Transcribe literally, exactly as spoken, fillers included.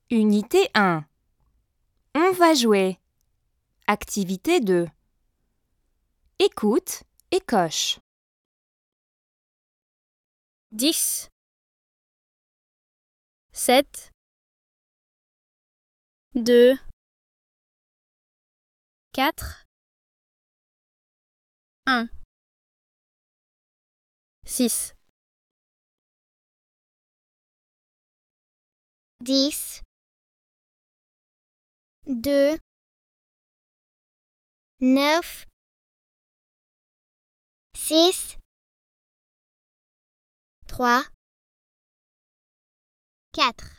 Unité un. On va jouer. Activité deux. Écoute et coche. dix, sept, deux, quatre, un, six. dix, deux, neuf, six, trois, quatre.